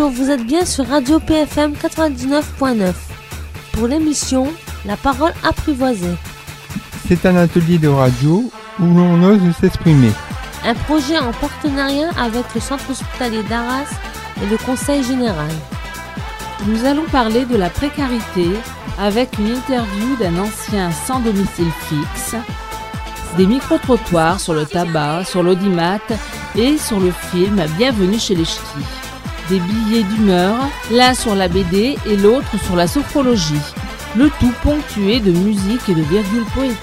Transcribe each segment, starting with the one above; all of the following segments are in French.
Bonjour, vous êtes bien sur Radio PFM 99.9 pour l'émission La parole apprivoisée. C'est un atelier de radio où l'on ose s'exprimer. Un projet en partenariat avec le Centre hospitalier d'Arras et le Conseil général. Nous allons parler de la précarité avec une interview d'un ancien sans domicile fixe, des micro-trottoirs sur le tabac, sur l'audimat et sur le film Bienvenue chez les Ch'tis. Des billets d'humeur, l'un sur la BD et l'autre sur la sophrologie. Le tout ponctué de musique et de virgules poétiques.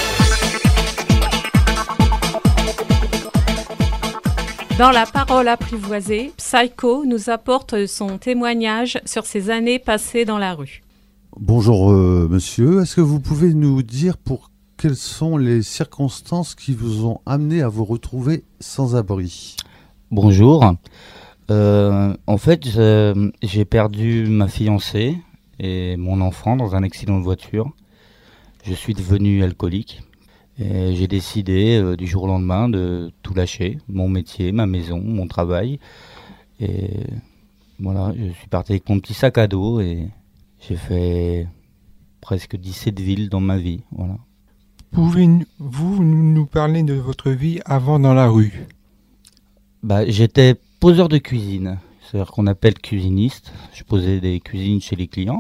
Dans la parole apprivoisée, Psycho nous apporte son témoignage sur ses années passées dans la rue. Bonjour monsieur, est-ce que vous pouvez nous dire quelles sont les circonstances qui vous ont amené à vous retrouver sans abri ? Bonjour, en fait j'ai perdu ma fiancée et mon enfant dans un accident de voiture. Je suis devenu alcoolique et j'ai décidé du jour au lendemain de tout lâcher, mon métier, ma maison, mon travail. Et voilà, je suis parti avec mon petit sac à dos et j'ai fait presque 17 villes dans ma vie. Voilà. Pouvez-vous nous parler de votre vie avant dans la rue ? J'étais poseur de cuisine, c'est-à-dire qu'on appelle cuisiniste. Je posais des cuisines chez les clients.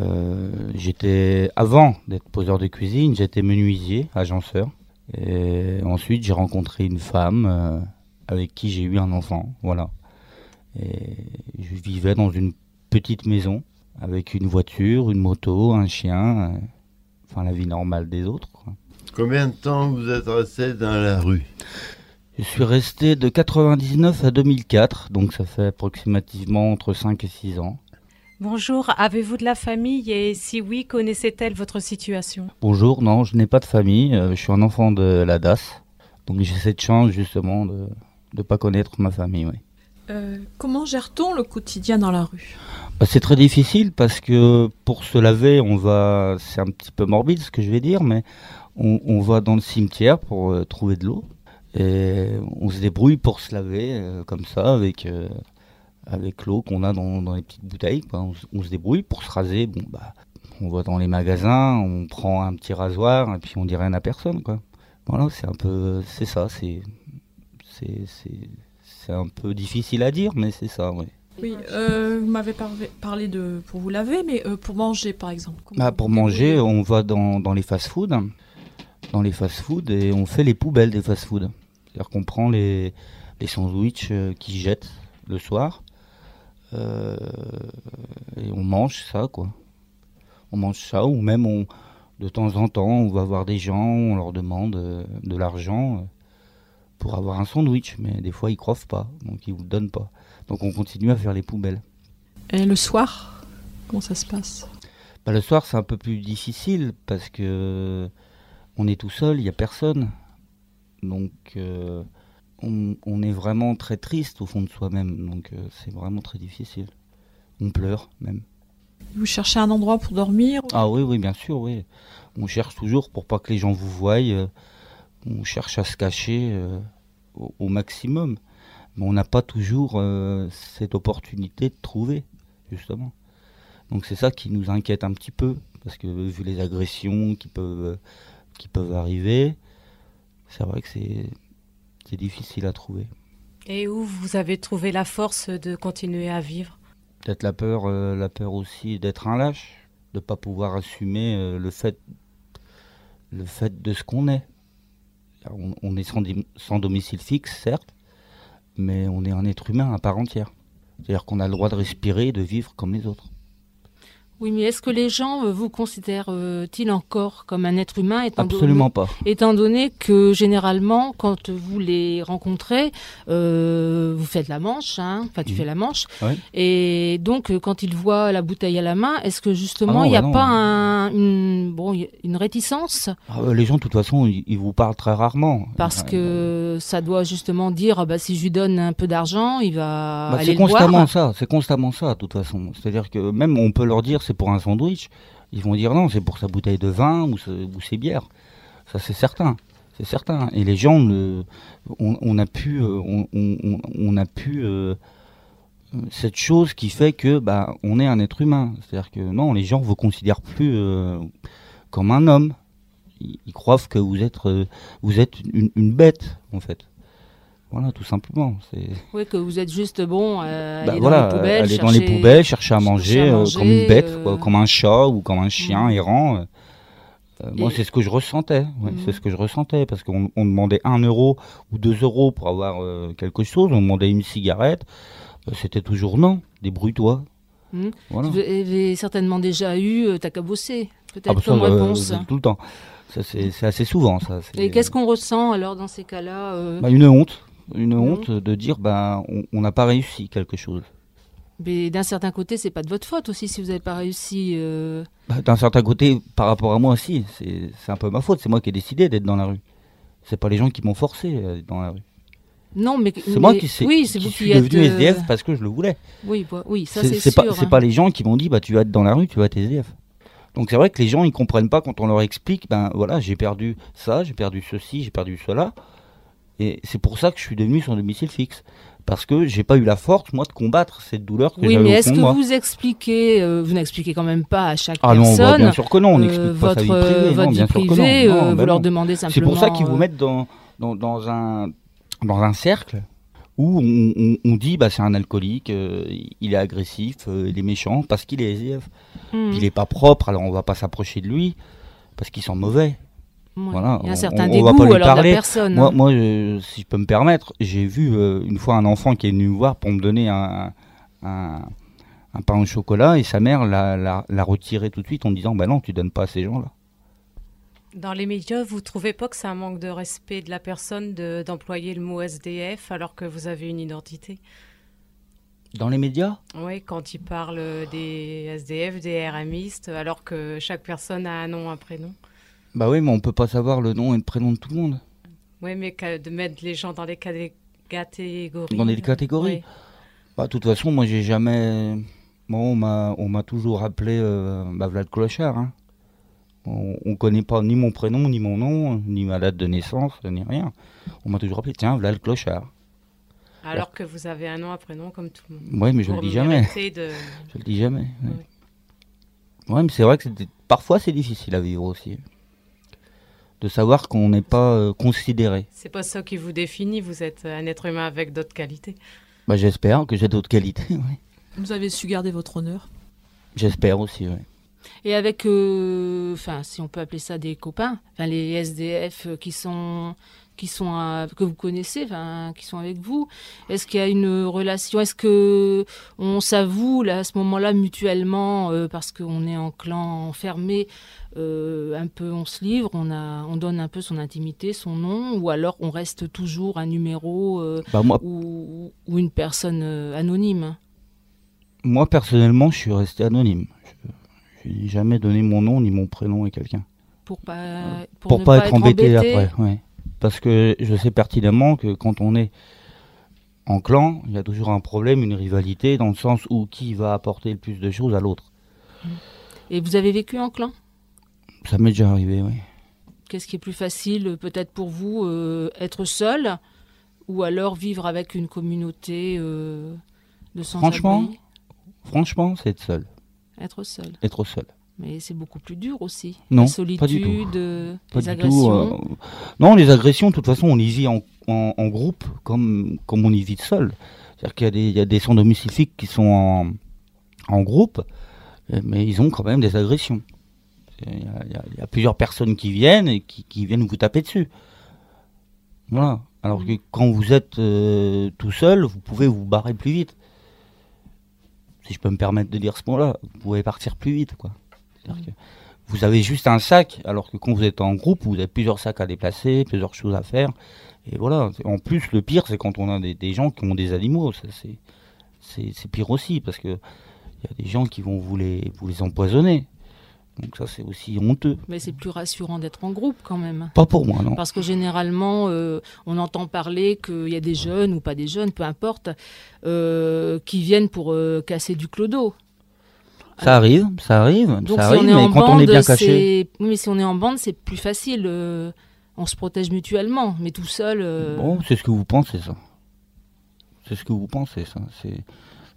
Avant d'être poseur de cuisine, j'étais menuisier, agenceur. Et ensuite, j'ai rencontré une femme avec qui j'ai eu un enfant. Voilà. Et je vivais dans une petite maison avec une voiture, une moto, un chien. Enfin, la vie normale des autres, quoi. Combien de temps vous êtes resté dans la rue ? Je suis resté de 99 à 2004, donc ça fait approximativement entre 5 et 6 ans. Bonjour, avez-vous de la famille et si oui, connaissait-elle votre situation ? Bonjour, non, je n'ai pas de famille, je suis un enfant de la DAS, donc j'ai cette chance justement de ne pas connaître ma famille. Oui. Comment gère-t-on le quotidien dans la rue ? C'est très difficile parce que pour se laver, c'est un petit peu morbide ce que je vais dire, mais on va dans le cimetière pour trouver de l'eau et on se débrouille pour se laver comme ça avec l'eau qu'on a dans les petites bouteilles, quoi. On se débrouille pour se raser. On va dans les magasins, on prend un petit rasoir et puis on dit rien à personne, quoi. Voilà, c'est ça, c'est un peu difficile à dire, mais c'est ça, oui. Oui, vous m'avez parlé pour vous laver, mais pour manger, par exemple. Pour manger, on va dans les fast-food. Dans les fast-food et on fait les poubelles des fast-food. C'est-à-dire qu'on prend les sandwichs qu'ils jettent le soir et on mange ça, quoi. On mange ça ou même de temps en temps on va voir des gens, on leur demande de l'argent pour avoir un sandwich, mais des fois ils croient pas, donc ils vous le donnent pas. Donc on continue à faire les poubelles. Et le soir, comment ça se passe ? Le soir c'est un peu plus difficile parce que on est tout seul, il n'y a personne. Donc on est vraiment très triste au fond de soi-même. Donc c'est vraiment très difficile. On pleure même. Vous cherchez un endroit pour dormir ? Ah oui, bien sûr, oui. On cherche toujours pour pas que les gens vous voient. On cherche à se cacher au maximum. Mais on n'a pas toujours cette opportunité de trouver, justement. Donc c'est ça qui nous inquiète un petit peu. Parce que vu les agressions qui peuvent arriver, c'est vrai que c'est difficile à trouver. Et où vous avez trouvé la force de continuer à vivre ? Peut-être la peur aussi d'être un lâche, de ne pas pouvoir assumer le fait de ce qu'on est. On est sans domicile fixe, certes, mais on est un être humain à part entière. C'est-à-dire qu'on a le droit de respirer et de vivre comme les autres. Oui, mais est-ce que les gens vous considèrent-ils encore comme un être humain Absolument pas. Étant donné que généralement, quand vous les rencontrez, vous faites la manche, tu fais la manche, ouais. Et donc quand ils voient la bouteille à la main, est-ce que justement il n'y a pas une réticence ? Les gens, de toute façon, ils vous parlent très rarement. Parce que ça doit justement dire, si je lui donne un peu d'argent, il va aller le boire. C'est constamment ça, de toute façon. C'est-à-dire que même on peut leur dire c'est pour un sandwich, ils vont dire non, c'est pour sa bouteille de vin ou ses bières. Ça, c'est certain. Et les gens, on a pu cette chose qui fait que on est un être humain. C'est-à-dire que non, les gens vous considèrent plus comme un homme. Ils croient que vous êtes une bête, en fait. Voilà, tout simplement. Oui, que vous êtes juste aller dans les poubelles, chercher à manger, comme une bête, quoi, comme un chat ou comme un chien errant. Moi, c'est ce que je ressentais. Ouais, c'est ce que je ressentais, parce qu'on demandait 1 euro ou 2 euros pour avoir quelque chose. On demandait une cigarette. C'était toujours non, débrouille-toi. Voilà. Vous avez certainement déjà eu t'as qu'à bosser, peut-être ça, comme réponse. Tout le temps. Ça, c'est assez souvent, ça. Et qu'est-ce qu'on ressent alors dans ces cas-là Une honte. Une honte de dire on n'a pas réussi quelque chose. Mais d'un certain côté, c'est pas de votre faute aussi si vous n'avez pas réussi. D'un certain côté, par rapport à moi aussi, c'est un peu ma faute. C'est moi qui ai décidé d'être dans la rue. C'est pas les gens qui m'ont forcé à être dans la rue. Non, mais c'est moi qui suis devenu SDF parce que je le voulais. Oui, ça c'est sûr. C'est pas les gens qui m'ont dit tu vas être dans la rue, tu vas être SDF. Donc c'est vrai que les gens ils comprennent pas quand on leur explique j'ai perdu ça, j'ai perdu ceci, j'ai perdu cela. Et c'est pour ça que je suis devenu sans domicile fixe. Parce que j'ai pas eu la force, moi, de combattre cette douleur que j'avais au fond de moi. Oui, mais est-ce que vous expliquez, vous n'expliquez quand même pas à chaque personne non, bien sûr que non, on n'explique pas sa vie privée. Votre vie privée, vous leur demandez simplement... C'est pour ça qu'ils vous mettent dans un cercle où on dit c'est un alcoolique, il est agressif, il est méchant, parce qu'il est SDF. Puis il est pas propre, alors on va pas s'approcher de lui, parce qu'il sent mauvais. Voilà, il y a un certain dégoût alors de la personne. Moi si je peux me permettre, j'ai vu une fois un enfant qui est venu me voir pour me donner un pain au chocolat et sa mère l'a retiré tout de suite en me disant non, tu donnes pas à ces gens-là. Dans les médias, vous trouvez pas que c'est un manque de respect de la personne d'employer le mot SDF alors que vous avez une identité ? Dans les médias ? Oui, quand ils parlent des SDF, des RMistes, alors que chaque personne a un nom, un prénom. Oui, mais on peut pas savoir le nom et le prénom de tout le monde. Oui, mais de mettre les gens dans les catégories. Dans des catégories. De toute façon, moi, j'ai jamais. On m'a toujours appelé Vlad Clochard. Hein. On connaît pas ni mon prénom, ni mon nom, ni ma date de naissance, ni rien. On m'a toujours appelé Vlad Clochard. Alors que vous avez un nom, un prénom comme tout le monde. Oui, mais je le dis jamais. Je le dis jamais. Ouais, mais c'est vrai que parfois c'est difficile à vivre aussi. De savoir qu'on n'est pas considéré. C'est pas ça qui vous définit, vous êtes un être humain avec d'autres qualités. J'espère que j'ai d'autres qualités, oui. Vous avez su garder votre honneur. J'espère aussi, oui. Et avec, si on peut appeler ça des copains, les SDF que vous connaissez, qui sont avec vous, est-ce qu'il y a une relation, est-ce que on s'avoue là, à ce moment-là mutuellement, parce qu'on est en clan enfermé, un peu on se livre, on donne un peu son intimité, son nom, ou alors on reste toujours un numéro ou une personne anonyme? Moi personnellement, je suis resté anonyme. Je n'ai jamais donné mon nom ni mon prénom à quelqu'un. Pour pas être embêté après, ouais. Parce que je sais pertinemment que quand on est en clan, il y a toujours un problème, une rivalité, dans le sens où qui va apporter le plus de choses à l'autre. Et vous avez vécu en clan ? Ça m'est déjà arrivé, oui. Qu'est-ce qui est plus facile, peut-être pour vous, être seul, ou alors vivre avec une communauté de sans-abri ? Franchement, c'est être seul. Être seul. Être seul. Mais c'est beaucoup plus dur aussi. Non, la solitude, pas du tout. Les agressions. Non, les agressions, de toute façon, on y vit en groupe comme on y vit seul. C'est-à-dire qu'il y a des sans-domicile fixe qui sont en groupe, mais ils ont quand même des agressions. Il y a plusieurs personnes qui viennent et qui viennent vous taper dessus. Voilà. Alors que quand vous êtes tout seul, vous pouvez vous barrer plus vite. Si je peux me permettre de dire ce mot-là, vous pouvez partir plus vite, quoi. C'est-à-dire que vous avez juste un sac, alors que quand vous êtes en groupe, vous avez plusieurs sacs à déplacer, plusieurs choses à faire. Et voilà. En plus, le pire, c'est quand on a des gens qui ont des animaux. Ça, c'est pire aussi, parce que il y a des gens qui vont vous les empoisonner. Donc ça, c'est aussi honteux. Mais c'est plus rassurant d'être en groupe quand même. Pas pour moi, non. Parce que généralement, on entend parler qu'il y a des jeunes ou pas des jeunes, peu importe, qui viennent pour casser du clodo. Ça arrive, donc ça si arrive, mais quand on est bien caché... Oui, mais si on est en bande, c'est plus facile. On se protège mutuellement, mais tout seul... Bon, c'est ce que vous pensez, ça. C'est ce que vous pensez, ça.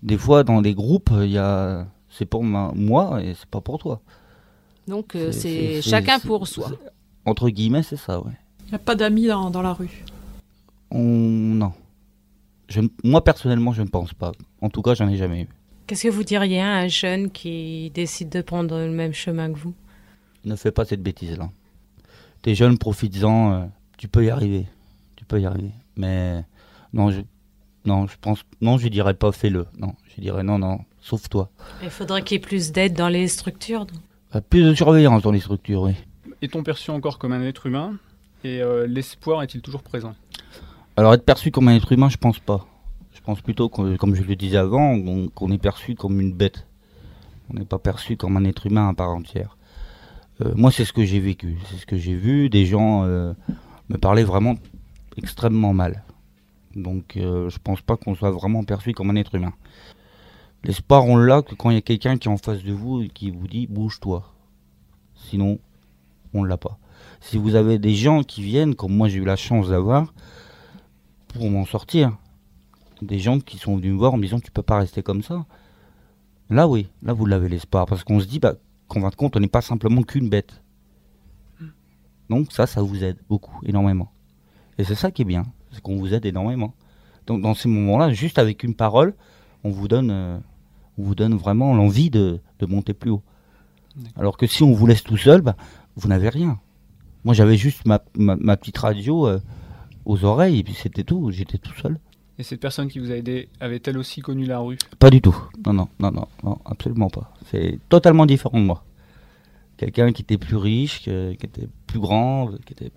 Des fois, dans les groupes, c'est pour moi et c'est pas pour toi. Donc c'est chacun pour soi. Entre guillemets, c'est ça, ouais. Il n'y a pas d'amis dans la rue. Non. Moi, personnellement, je ne pense pas. En tout cas, j'en ai jamais eu. Qu'est-ce que vous diriez à un jeune qui décide de prendre le même chemin que vous? Ne fais pas cette bêtise-là. T'es jeune, profites-en, tu peux y arriver. Mais non, je dirais pas fais-le. Non, je dirais non, sauve-toi. Il faudrait qu'il y ait plus d'aide dans les structures. Plus de surveillance dans les structures, oui. Est-on perçu encore comme un être humain et l'espoir est-il toujours présent? Alors être perçu comme un être humain, je pense pas. Je pense plutôt, comme je le disais avant, qu'on est perçu comme une bête. On n'est pas perçu comme un être humain à part entière. Moi, c'est ce que j'ai vécu, c'est ce que j'ai vu. Des gens me parlaient vraiment extrêmement mal. Donc, je pense pas qu'on soit vraiment perçu comme un être humain. L'espoir, on l'a que quand il y a quelqu'un qui est en face de vous et qui vous dit « bouge-toi ». Sinon, on l'a pas. Si vous avez des gens qui viennent, comme moi j'ai eu la chance d'avoir, pour m'en sortir, des gens qui sont venus me voir en me disant « tu peux pas rester comme ça ». Là, oui, là vous l'avez l'espoir, parce qu'on se dit qu'en fin de compte, on n'est pas simplement qu'une bête. Donc ça vous aide beaucoup, énormément. Et c'est ça qui est bien, c'est qu'on vous aide énormément. Donc dans ces moments-là, juste avec une parole, on vous donne vraiment l'envie de monter plus haut. Alors que si on vous laisse tout seul, vous n'avez rien. Moi j'avais juste ma petite radio aux oreilles et puis c'était tout, j'étais tout seul. Et cette personne qui vous a aidé, avait-elle aussi connu la rue? Pas du tout, non, absolument pas. C'est totalement différent de moi. Quelqu'un qui était plus riche, qui était plus grand, qui était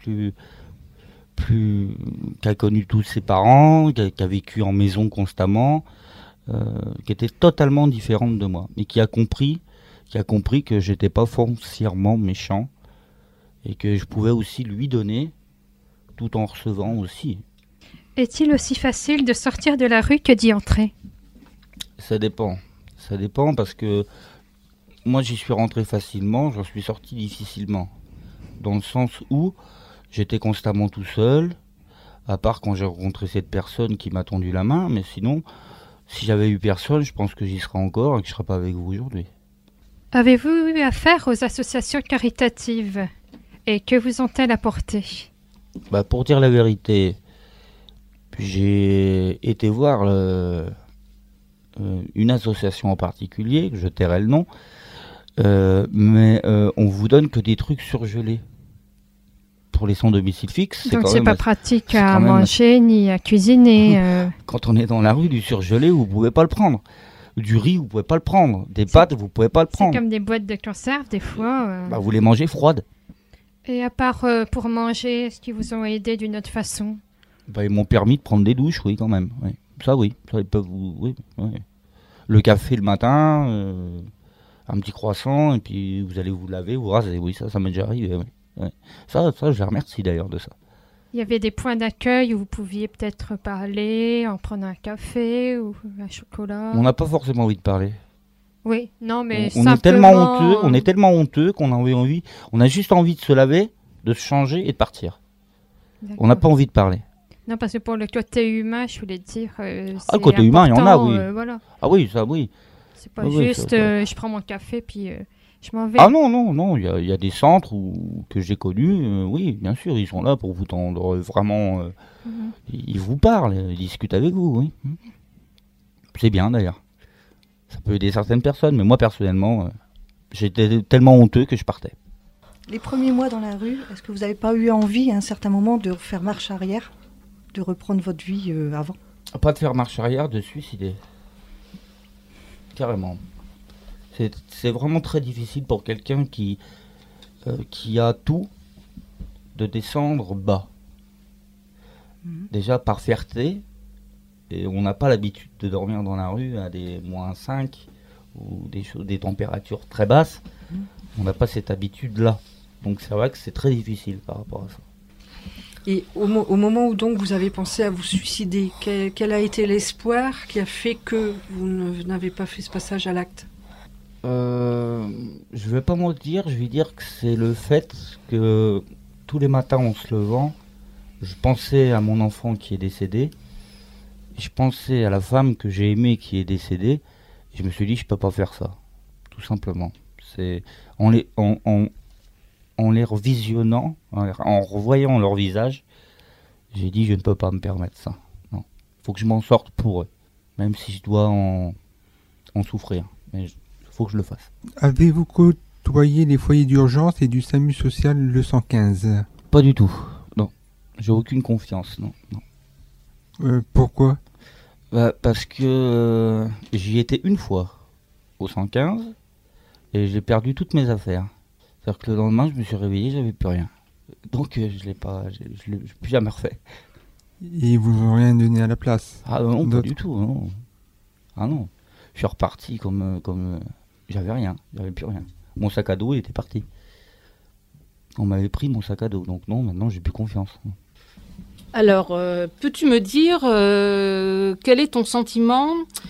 qui a connu tous ses parents, qui a vécu en maison constamment, qui était totalement différente de moi, mais qui a compris que j'étais pas foncièrement méchant et que je pouvais aussi lui donner tout en recevant aussi. Est-il aussi facile de sortir de la rue que d'y entrer? Ça dépend parce que moi j'y suis rentré facilement, j'en suis sorti difficilement, dans le sens où j'étais constamment tout seul, à part quand j'ai rencontré cette personne qui m'a tendu la main, mais sinon, si j'avais eu personne, je pense que j'y serais encore et que je ne serais pas avec vous aujourd'hui. Avez-vous eu affaire aux associations caritatives et que vous ont-elles apporté? Pour dire la vérité, j'ai été voir une association en particulier, je tairai le nom, mais on vous donne que des trucs surgelés pour les sans domicile fixe. Donc c'est pas pratique à manger ni à cuisiner. Quand on est dans la rue, du surgelé, vous pouvez pas le prendre. Du riz, vous pouvez pas le prendre. Des pâtes, vous pouvez pas le prendre. C'est comme des boîtes de conserve, des fois. Vous les mangez froides. Et à part pour manger, est-ce qu'ils vous ont aidé d'une autre façon? Ils m'ont permis de prendre des douches, oui, quand même. Oui. Ça, ils peuvent vous... Oui. Le café le matin, un petit croissant, et puis vous allez vous laver, vous raser. Oui, ça m'est déjà arrivé. Oui. Ouais. Ça, je les remercie d'ailleurs de ça. Il y avait des points d'accueil où vous pouviez peut-être parler, en prendre un café ou un chocolat. On n'a pas forcément envie de parler. Oui, non, mais on est tellement honteux qu'on a envie. On a juste envie de se laver, de se changer et de partir. D'accord. On n'a pas envie de parler. Non, parce que pour le côté humain, je voulais dire. Le côté humain, il y en a, oui. Voilà. Ah oui, ça, oui. C'est pas juste, je prends mon café puis. Je m'en vais. Ah non, il y a des centres que j'ai connus, oui, bien sûr, ils sont là pour vous tendre vraiment, ils vous parlent, ils discutent avec vous, oui. C'est bien d'ailleurs. Ça peut aider certaines personnes, mais moi personnellement, j'étais tellement honteux que je partais. Les premiers mois dans la rue, est-ce que vous n'avez pas eu envie à un certain moment de faire marche arrière, de reprendre votre vie avant? Pas de faire marche arrière, de suicider. Carrément. C'est vraiment très difficile pour quelqu'un qui a tout de descendre bas. Déjà par fierté, et on n'a pas l'habitude de dormir dans la rue à des -5 ou des températures très basses. On n'a pas cette habitude-là. Donc c'est vrai que c'est très difficile par rapport à ça. Et au moment où donc vous avez pensé à vous suicider, quel a été l'espoir qui a fait que vous n'avez pas fait ce passage à l'acte? Je vais pas mentir, je vais dire que c'est le fait que tous les matins en se levant, je pensais à mon enfant qui est décédé Je pensais à la femme que j'ai aimée qui est décédée. Et je me suis dit, je peux pas faire ça. Tout simplement. C'est en les revisionnant, en revoyant leur visage, j'ai dit, je ne peux pas me permettre ça. Non. Faut que je m'en sorte pour eux. Même si je dois en souffrir. Mais il faut que je le fasse. Avez-vous côtoyé les foyers d'urgence et du SAMU social le 115 ? Pas du tout. Non. J'ai aucune confiance. Non. Pourquoi ? Parce que j'y étais une fois au 115 et j'ai perdu toutes mes affaires. C'est-à-dire que le lendemain, je me suis réveillé, j'avais plus rien. Donc je l'ai plus jamais refait. Et ils vous ont rien donné à la place ? Ah non, pas du tout, non. Ah non. Je suis reparti comme j'avais rien, j'avais plus rien. Mon sac à dos, il était parti. On m'avait pris mon sac à dos, donc non, maintenant j'ai plus confiance. Alors, peux-tu me dire quel est ton sentiment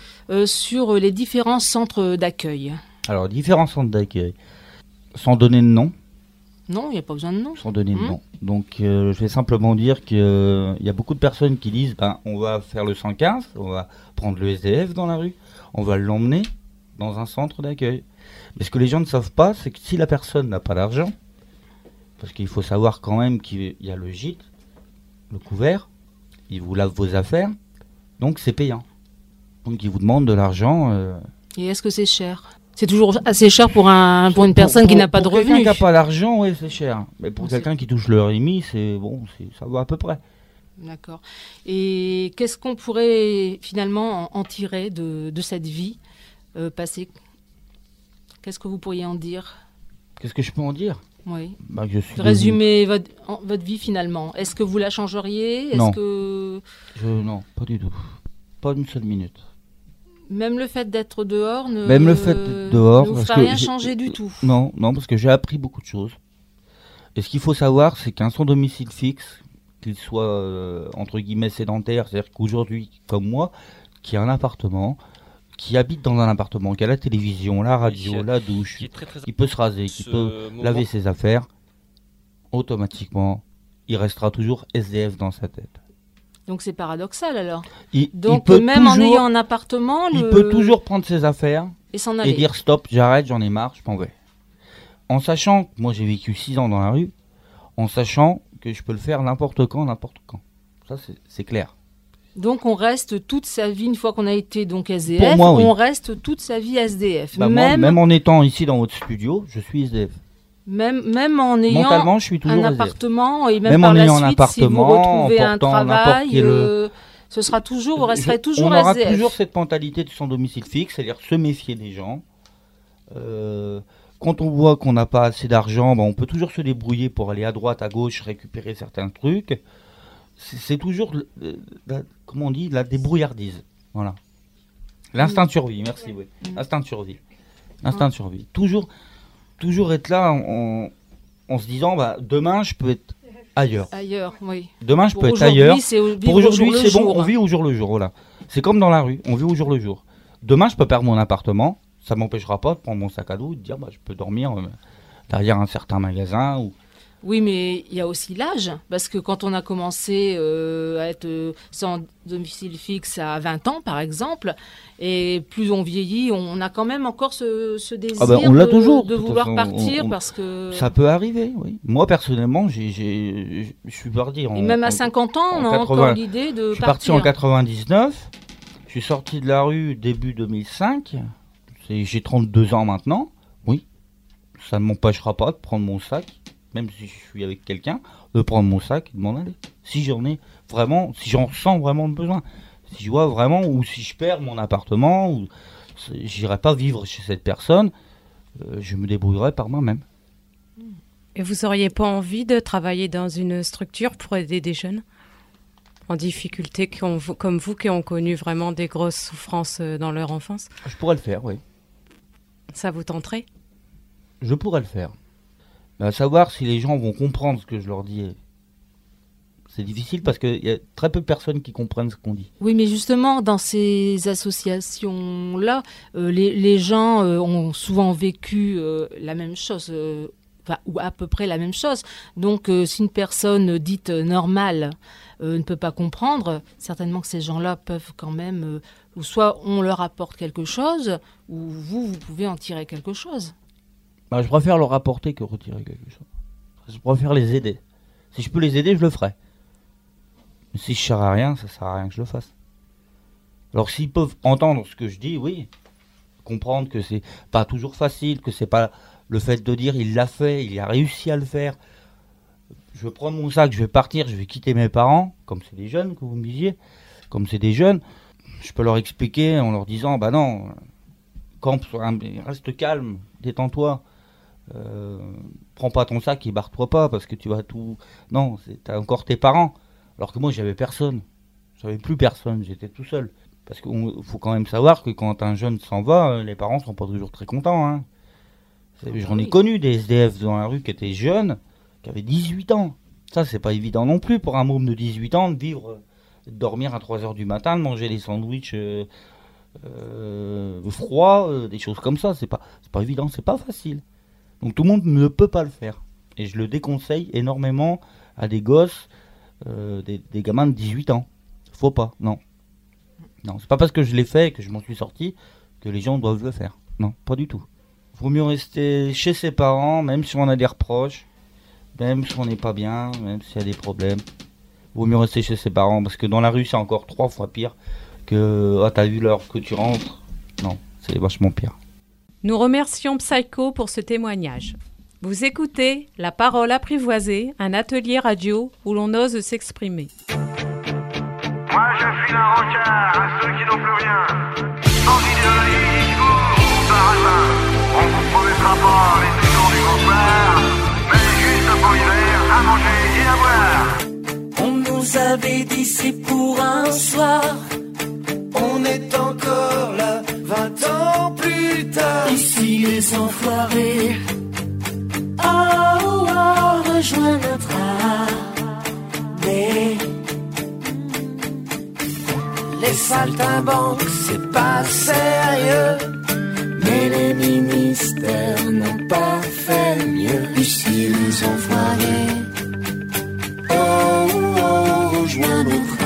sur les différents centres d'accueil ? Alors, différents centres d'accueil. Sans donner de nom. Non, il n'y a pas besoin de nom. Sans donner de nom. Donc, je vais simplement dire qu'il y a beaucoup de personnes qui disent on va faire le 115, on va prendre le SDF dans la rue, on va l'emmener dans un centre d'accueil. Mais ce que les gens ne savent pas, c'est que si la personne n'a pas d'argent, parce qu'il faut savoir quand même qu'il y a le gîte, le couvert, il vous lave vos affaires, donc c'est payant. Donc il vous demande de l'argent. Et est-ce que c'est cher ? C'est toujours assez cher pour une personne qui n'a pas de revenus. Pour quelqu'un qui n'a pas d'argent, oui, c'est cher. Mais pour quelqu'un qui touche le RMI, ça va à peu près. D'accord. Et qu'est-ce qu'on pourrait finalement en tirer de cette vie passée ? Qu'est-ce que vous pourriez en dire ? Qu'est-ce que je peux en dire ? Oui. Résumer votre vie finalement. Est-ce que vous la changeriez ? Non. Non, pas du tout. Pas une seule minute. Même le fait d'être dehors ne vous fera rien changer du tout. Non, parce que j'ai appris beaucoup de choses. Et ce qu'il faut savoir, c'est qu'un sans domicile fixe, qu'il soit entre guillemets sédentaire, c'est-à-dire qu'aujourd'hui, comme moi, qui a un appartement, qui habite dans un appartement, qui a la télévision, la radio, la douche, qui peut se raser, qui peut laver ses affaires, automatiquement, il restera toujours SDF dans sa tête. Donc c'est paradoxal alors. Donc même en ayant un appartement, il peut toujours prendre ses affaires et s'en aller. Et dire stop, j'arrête, j'en ai marre, je m'en vais. En sachant que moi j'ai vécu 6 ans dans la rue, en sachant que je peux le faire n'importe quand. Ça c'est clair. Donc on reste toute sa vie, une fois qu'on a été donc SDF, pour moi, oui. On reste toute sa vie SDF. Même en étant ici dans votre studio, je suis SDF. Même en ayant mentalement, je suis toujours un SDF. Appartement et même par la suite, si vous retrouvez un travail, ce sera toujours, vous resterez toujours SDF. On aura toujours cette mentalité de sans domicile fixe, c'est-à-dire se méfier des gens. Quand on voit qu'on n'a pas assez d'argent, on peut toujours se débrouiller pour aller à droite, à gauche, récupérer certains trucs. C'est toujours, comment on dit, la débrouillardise. Voilà. L'instinct de survie, merci, oui. L'instinct de survie. L'instinct de survie. Toujours être là en se disant, demain, je peux être ailleurs. Oui. Demain, je peux être ailleurs. Pour aujourd'hui, c'est bon, on vit au jour le jour. Voilà. C'est comme dans la rue, on vit au jour le jour. Demain, je peux perdre mon appartement. Ça ne m'empêchera pas de prendre mon sac à dos et de dire, je peux dormir derrière un certain magasin ou... Oui, mais il y a aussi l'âge, parce que quand on a commencé à être sans domicile fixe à 20 ans, par exemple, et plus on vieillit, on a quand même encore ce désir on l'a toujours, de vouloir partir, parce que... Ça peut arriver, oui. Moi, personnellement, je suis parti et même à 50 ans, on a encore l'idée de partir. Je suis parti en 99, je suis sorti de la rue début 2005, j'ai 32 ans maintenant, oui. Ça ne m'empêchera pas de prendre mon sac, même si je suis avec quelqu'un, de prendre mon sac et de m'en aller. Si j'en sens vraiment le besoin. Si je vois vraiment, ou si je perds mon appartement, ou j'irai pas vivre chez cette personne, je me débrouillerai par moi-même. Et vous auriez pas envie de travailler dans une structure pour aider des jeunes en difficulté comme vous, qui ont connu vraiment des grosses souffrances dans leur enfance ? Je pourrais le faire, oui. Ça vous tenterait ? Je pourrais le faire. Mais à savoir si les gens vont comprendre ce que je leur dis, c'est difficile parce qu'il y a très peu de personnes qui comprennent ce qu'on dit. Oui, mais justement, dans ces associations-là, les gens ont souvent vécu la même chose ou à peu près la même chose. Donc, si une personne dite normale ne peut pas comprendre, certainement que ces gens-là peuvent quand même, ou soit on leur apporte quelque chose, ou vous pouvez en tirer quelque chose. Bah, je préfère leur apporter que retirer quelque chose. Je préfère les aider. Si je peux les aider, je le ferai. Mais si je sers à rien, ça sert à rien que je le fasse. Alors s'ils peuvent entendre ce que je dis, oui, comprendre que c'est pas toujours facile, que c'est pas le fait de dire il l'a fait, il a réussi à le faire. Je vais prendre mon sac, je vais partir, je vais quitter mes parents, comme c'est des jeunes que vous me disiez, comme c'est des jeunes, je peux leur expliquer en leur disant bah non, reste calme, détends-toi, prends pas ton sac et barre-toi pas parce que tu vas tout. Non, t'as encore tes parents. Alors que moi j'avais personne, j'avais plus personne, j'étais tout seul. Parce qu'il faut quand même savoir que quand un jeune s'en va, les parents sont pas toujours très contents. Hein. J'en ai connu des SDF dans la rue qui étaient jeunes, qui avaient 18 ans. Ça, c'est pas évident non plus pour un môme de 18 ans de vivre, de dormir à 3h du matin, de manger des sandwichs froids, des choses comme ça. C'est pas évident, c'est pas facile. Donc tout le monde ne peut pas le faire. Et je le déconseille énormément à des gosses, des gamins de 18 ans. Faut pas, non. Non, c'est pas parce que je l'ai fait et que je m'en suis sorti que les gens doivent le faire. Non, pas du tout. Vaut mieux rester chez ses parents, même si on a des reproches, même si on n'est pas bien, même s'il y a des problèmes. Vaut mieux rester chez ses parents, parce que dans la rue, c'est encore 3 fois pire que « Ah, t'as vu l'heure que tu rentres ?» Non, c'est vachement pire. Nous remercions Psycho pour ce témoignage. Vous écoutez La Parole Apprivoisée, un atelier radio où l'on ose s'exprimer. Moi je file un rencard à ceux qui n'ont plus rien. Sans idéologie ni discours, par hasard. On vous promettra pas les toujours du bonsoir, mais juste pour l'hiver, à manger et à boire. On nous avait dit c'est pour un soir. On est encore là, 20 ans plus tard. Ici les enfoirés. Oh, oh, rejoins notre armée. Les saltimbanques, c'est pas sérieux. Mais les ministères n'ont pas fait mieux. Ici les enfoirés. Oh, oh, rejoins notre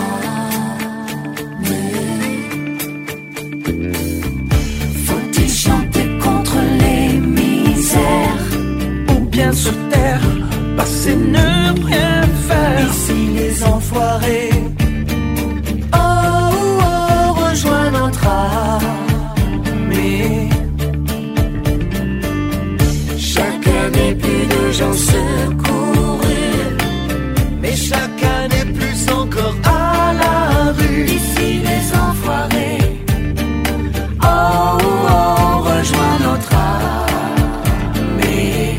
armée. Faut-il chanter contre les misères ou bien se taire, passer ne rien faire? Ici les enfoirés. Rejoins notre armée. Chaque année plus de gens secourus, mais chaque année plus encore à la rue. Ici les enfoirés. Oh, oh, rejoins notre armée.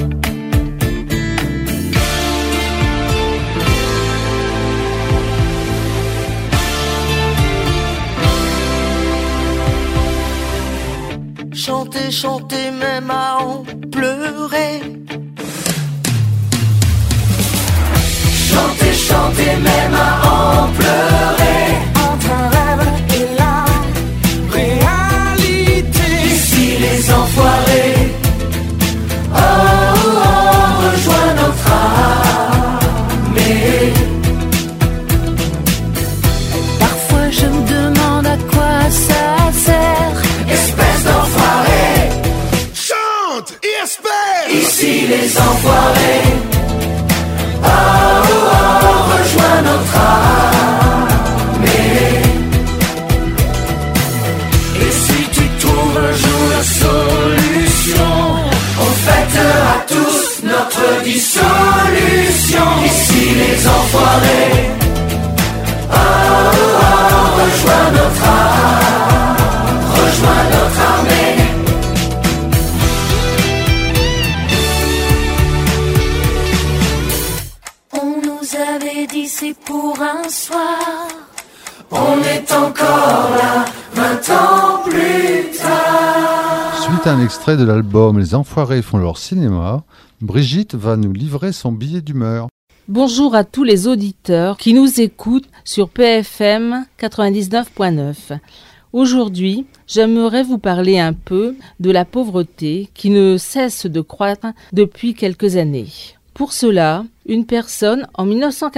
Chanter, chanter, même à en pleurer. Chanter, chanter, même à en pleurer. Entre un rêve et la réalité. Ici les enfoirés. Oh, oh, rejoins notre armée. Parfois je me demande à quoi ça sert. Espèce d'enfoiré, chante et espère. Ici les enfoirés. Oh, oh, oh, rejoins notre armée. Et si tu trouves un jour la solution, on fêtera tous notre dissolution. Ici les enfoirés. Oh, oh, oh, rejoins notre armée. Rejoins notre armée. On nous avait dit c'est pour un soir. On est encore là, 20 ans plus tard. Suite à un extrait de l'album Les Enfoirés font leur cinéma, Brigitte va nous livrer son billet d'humeur. Bonjour à tous les auditeurs qui nous écoutent sur PFM 99.9. Aujourd'hui, j'aimerais vous parler un peu de la pauvreté qui ne cesse de croître depuis quelques années. Pour cela, une personne, en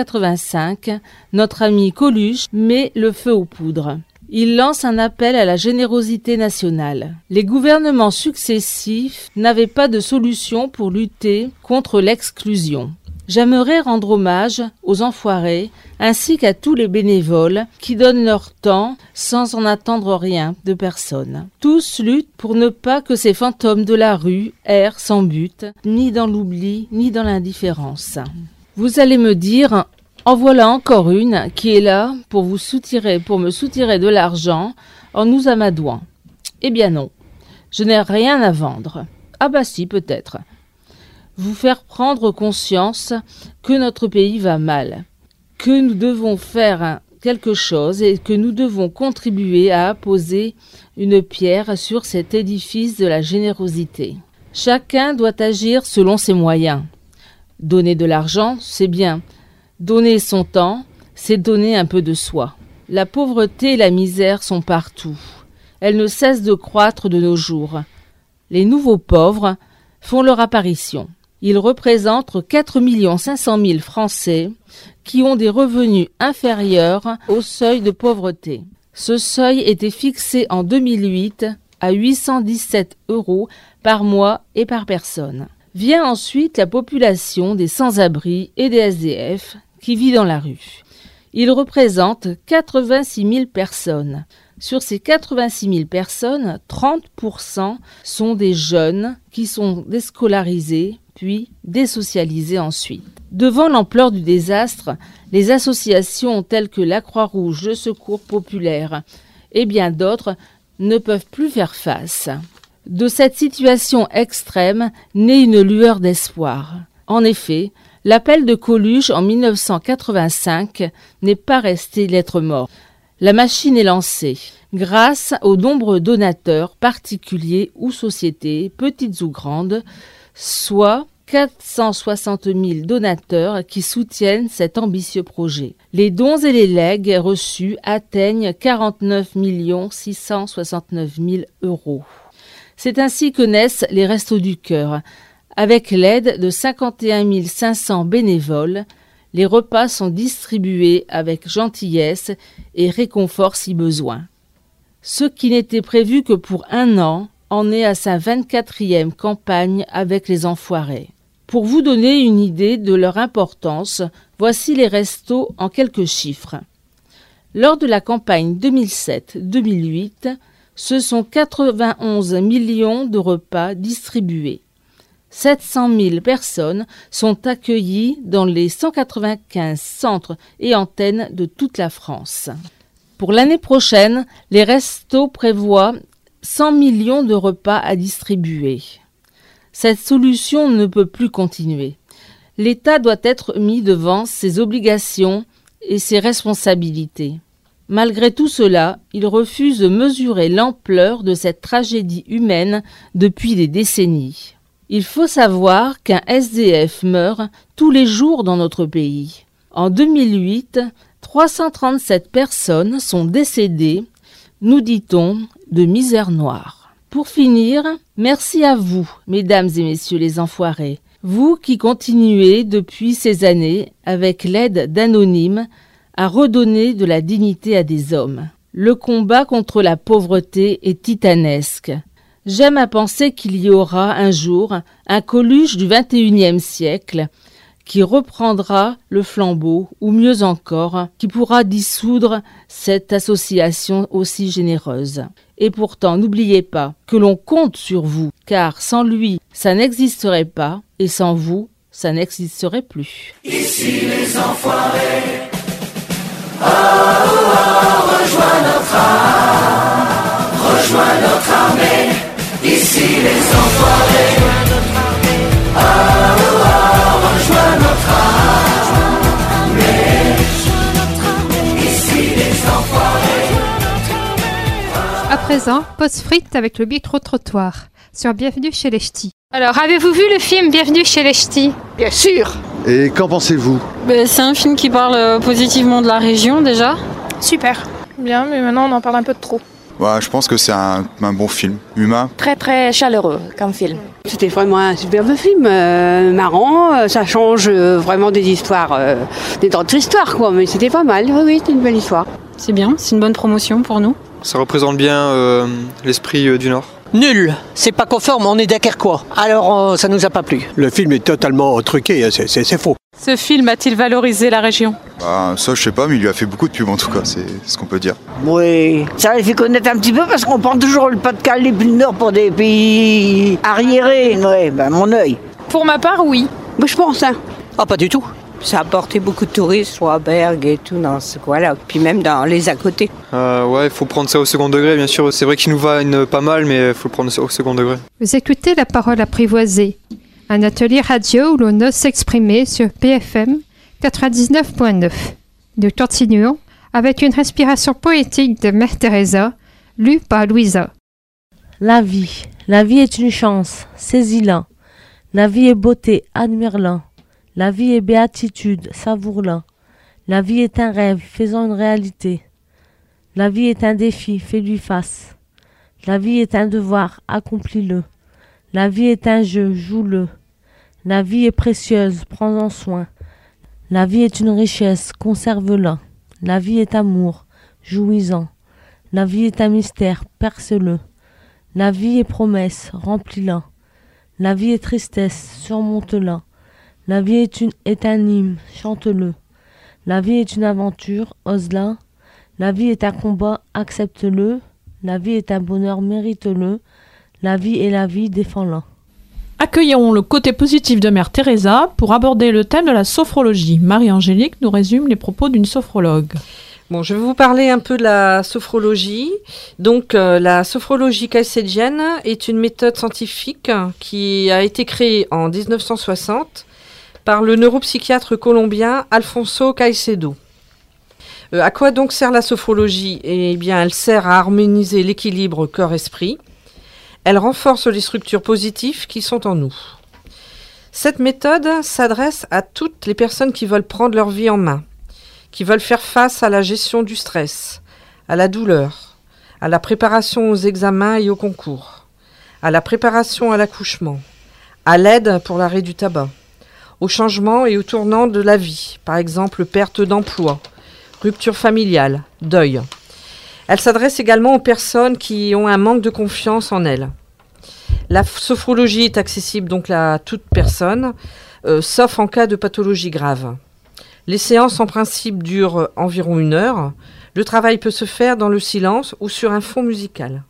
1985, notre ami Coluche, met le feu aux poudres. Il lance un appel à la générosité nationale. Les gouvernements successifs n'avaient pas de solution pour lutter contre l'exclusion. J'aimerais rendre hommage aux enfoirés ainsi qu'à tous les bénévoles qui donnent leur temps sans en attendre rien de personne. Tous luttent pour ne pas que ces fantômes de la rue errent sans but, ni dans l'oubli, ni dans l'indifférence. Vous allez me dire, en voilà encore une qui est là pour me soutirer de l'argent en nous amadouant. Eh bien non, je n'ai rien à vendre. Ah bah si, peut-être. Vous faire prendre conscience que notre pays va mal, que nous devons faire quelque chose et que nous devons contribuer à apposer une pierre sur cet édifice de la générosité. Chacun doit agir selon ses moyens. Donner de l'argent, c'est bien. Donner son temps, c'est donner un peu de soi. La pauvreté et la misère sont partout. Elles ne cessent de croître de nos jours. Les nouveaux pauvres font leur apparition. Ils représentent 4 500 000 Français qui ont des revenus inférieurs au seuil de pauvreté. Ce seuil était fixé en 2008 à 817 € par mois et par personne. Vient ensuite la population des sans-abri et des SDF qui vit dans la rue. Ils représentent 86 000 personnes. Sur ces 86 000 personnes, 30% sont des jeunes qui sont déscolarisés puis désocialisés ensuite. Devant l'ampleur du désastre, les associations telles que la Croix-Rouge, le Secours populaire et bien d'autres ne peuvent plus faire face. De cette situation extrême naît une lueur d'espoir. En effet, l'appel de Coluche en 1985 n'est pas resté lettre morte. La machine est lancée. Grâce aux nombreux donateurs, particuliers ou sociétés, petites ou grandes, soit 460 000 donateurs qui soutiennent cet ambitieux projet. Les dons et les legs reçus atteignent 49 669 000 €. C'est ainsi que naissent les Restos du Cœur. Avec l'aide de 51 500 bénévoles, les repas sont distribués avec gentillesse et réconfort si besoin. Ce qui n'était prévu que pour 1 an en est à sa 24e campagne avec les Enfoirés. Pour vous donner une idée de leur importance, voici les restos en quelques chiffres. Lors de la campagne 2007-2008, ce sont 91 millions de repas distribués. 700 000 personnes sont accueillies dans les 195 centres et antennes de toute la France. Pour l'année prochaine, les restos prévoient 100 millions de repas à distribuer. Cette solution ne peut plus continuer. L'État doit être mis devant ses obligations et ses responsabilités. Malgré tout cela, il refuse de mesurer l'ampleur de cette tragédie humaine depuis des décennies. Il faut savoir qu'un SDF meurt tous les jours dans notre pays. En 2008, 337 personnes sont décédées, nous dit-on, de misère noire. Pour finir, merci à vous, mesdames et messieurs les Enfoirés, vous qui continuez depuis ces années, avec l'aide d'anonymes, à redonner de la dignité à des hommes. Le combat contre la pauvreté est titanesque. J'aime à penser qu'il y aura un jour un Coluche du XXIe siècle qui reprendra le flambeau, ou mieux encore, qui pourra dissoudre cette association aussi généreuse. Et pourtant, n'oubliez pas que l'on compte sur vous, car sans lui, ça n'existerait pas, et sans vous, ça n'existerait plus. Ici les Enfoirés. Oh, oh, oh, rejoins notre armée. Ici les Enfoirés. Oh, oh, oh, rejoins notre armée. Ici les Enfoirés. À présent, pause frites avec le micro-trottoir sur Bienvenue chez les Ch'tis. Alors, avez-vous vu le film Bienvenue chez les Ch'tis ? Bien sûr. Et qu'en pensez-vous ? C'est un film qui parle positivement de la région déjà. Super. Bien, mais maintenant on en parle un peu de trop. Ouais, je pense que c'est un bon film, humain. Très très chaleureux comme film. C'était vraiment un superbe film, marrant, ça change vraiment des histoires, des autres histoires quoi, mais c'était pas mal, oui, c'était une belle histoire. C'est bien, c'est une bonne promotion pour nous. Ça représente bien l'esprit du Nord. Nul, c'est pas conforme, on est Dunkerquois, alors ça nous a pas plu. Le film est totalement truqué, c'est faux. Ce film a-t-il valorisé la région ? Ça je sais pas, mais il lui a fait beaucoup de pub en tout cas, c'est ce qu'on peut dire. Oui, ça les fait connaître un petit peu parce qu'on prend toujours le Pas-de-Calais plus le Nord pour des pays arriérés, mon œil. Pour ma part, oui. Moi je pense, hein. Ah, pas du tout. Ça a apporté beaucoup de touristes, soit à Bergues et tout, dans ce coin-là, puis même dans les à côté. Ouais, il faut prendre ça au second degré, bien sûr. C'est vrai qu'il nous va pas mal, mais il faut le prendre au second degré. Vous écoutez La Parole Apprivoisée, un atelier radio où l'on ose s'exprimer sur BFM 99.9. Nous continuons avec une respiration poétique de Mère Teresa, lue par Louisa. La vie est une chance, saisis-la. La vie est beauté, admire-la. La vie est béatitude, savoure-la. La vie est un rêve, fais-en une réalité. La vie est un défi, fais-lui face. La vie est un devoir, accomplis-le. La vie est un jeu, joue-le. La vie est précieuse, prends-en soin. La vie est une richesse, conserve-la. La vie est amour, jouis-en. La vie est un mystère, perce-le. La vie est promesse, remplis-la. La vie est tristesse, surmonte-la. La vie est un hymne, chante-le. La vie est une aventure, ose-la. La vie est un combat, accepte-le. La vie est un bonheur, mérite-le. La vie est la vie, défends-la. Accueillons le côté positif de Mère Teresa pour aborder le thème de la sophrologie. Marie-Angélique nous résume les propos d'une sophrologue. Bon, je vais vous parler un peu de la sophrologie. Donc, la sophrologie caycédienne est une méthode scientifique qui a été créée en 1960 par le neuropsychiatre colombien Alfonso Caicedo. À quoi donc sert la sophrologie ? Eh bien, elle sert à harmoniser l'équilibre corps-esprit. Elle renforce les structures positives qui sont en nous. Cette méthode s'adresse à toutes les personnes qui veulent prendre leur vie en main, qui veulent faire face à la gestion du stress, à la douleur, à la préparation aux examens et aux concours, à la préparation à l'accouchement, à l'aide pour l'arrêt du tabac, au changement et au tournant de la vie, par exemple perte d'emploi, rupture familiale, deuil. Elle s'adresse également aux personnes qui ont un manque de confiance en elles. La sophrologie est accessible donc à toute personne, sauf en cas de pathologie grave. Les séances en principe durent environ 1 heure. Le travail peut se faire dans le silence ou sur un fond musical.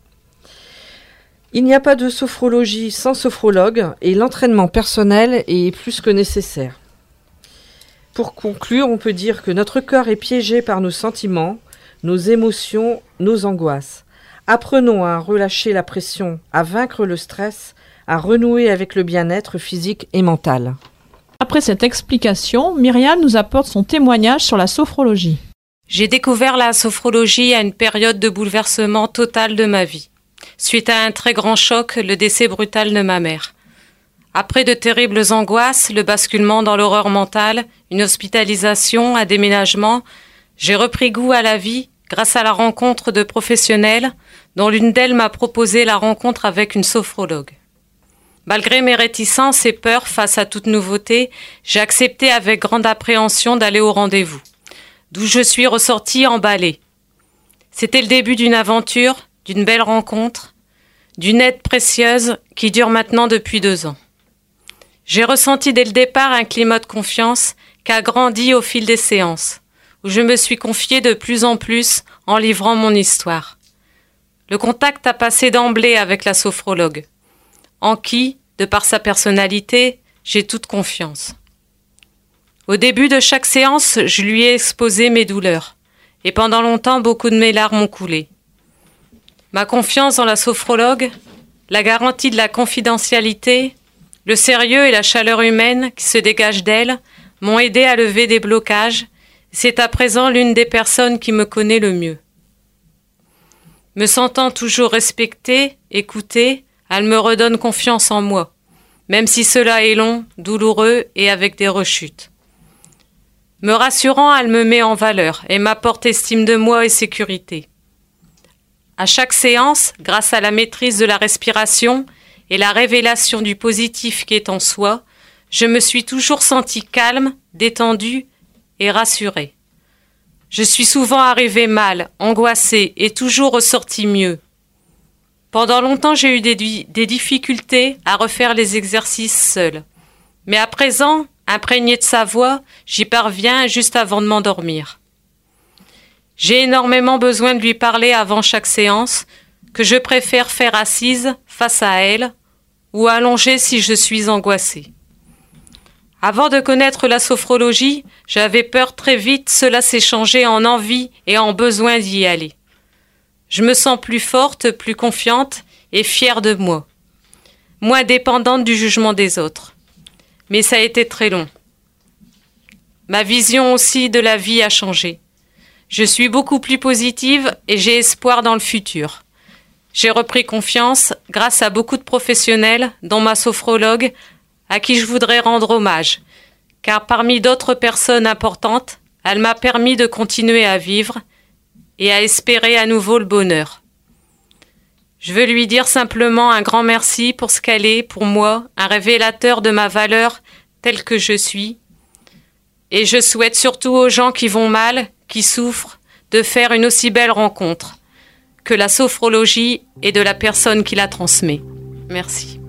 Il n'y a pas de sophrologie sans sophrologue et l'entraînement personnel est plus que nécessaire. Pour conclure, on peut dire que notre corps est piégé par nos sentiments, nos émotions, nos angoisses. Apprenons à relâcher la pression, à vaincre le stress, à renouer avec le bien-être physique et mental. Après cette explication, Myriam nous apporte son témoignage sur la sophrologie. J'ai découvert la sophrologie à une période de bouleversement total de ma vie. Suite à un très grand choc, le décès brutal de ma mère. Après de terribles angoisses, le basculement dans l'horreur mentale, une hospitalisation, un déménagement, j'ai repris goût à la vie grâce à la rencontre de professionnels, dont l'une d'elles m'a proposé la rencontre avec une sophrologue. Malgré mes réticences et peurs face à toute nouveauté, j'ai accepté avec grande appréhension d'aller au rendez-vous, d'où je suis ressortie emballée. C'était le début d'une aventure, d'une belle rencontre, d'une aide précieuse qui dure maintenant depuis 2 ans. J'ai ressenti dès le départ un climat de confiance qui a grandi au fil des séances, où je me suis confiée de plus en plus en livrant mon histoire. Le contact a passé d'emblée avec la sophrologue, en qui, de par sa personnalité, j'ai toute confiance. Au début de chaque séance, je lui ai exposé mes douleurs, et pendant longtemps, beaucoup de mes larmes ont coulé. Ma confiance dans la sophrologue, la garantie de la confidentialité, le sérieux et la chaleur humaine qui se dégagent d'elle m'ont aidé à lever des blocages. C'est à présent l'une des personnes qui me connaît le mieux. Me sentant toujours respectée, écoutée, elle me redonne confiance en moi, même si cela est long, douloureux et avec des rechutes. Me rassurant, elle me met en valeur et m'apporte estime de moi et sécurité. À chaque séance, grâce à la maîtrise de la respiration et la révélation du positif qui est en soi, je me suis toujours sentie calme, détendue et rassurée. Je suis souvent arrivée mal, angoissée et toujours ressortie mieux. Pendant longtemps, j'ai eu des difficultés à refaire les exercices seule. Mais à présent, imprégnée de sa voix, j'y parviens juste avant de m'endormir. J'ai énormément besoin de lui parler avant chaque séance, que je préfère faire assise face à elle ou allongée si je suis angoissée. Avant de connaître la sophrologie, j'avais peur très vite, cela s'est changé en envie et en besoin d'y aller. Je me sens plus forte, plus confiante et fière de moi, moins dépendante du jugement des autres. Mais ça a été très long. Ma vision aussi de la vie a changé. Je suis beaucoup plus positive et j'ai espoir dans le futur. J'ai repris confiance grâce à beaucoup de professionnels, dont ma sophrologue, à qui je voudrais rendre hommage, car parmi d'autres personnes importantes, elle m'a permis de continuer à vivre et à espérer à nouveau le bonheur. Je veux lui dire simplement un grand merci pour ce qu'elle est, pour moi, un révélateur de ma valeur telle que je suis. Et je souhaite surtout aux gens qui vont mal, qui souffrent, de faire une aussi belle rencontre que la sophrologie et de la personne qui la transmet. Merci.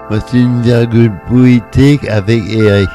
Voici une virgule poétique avec Eric.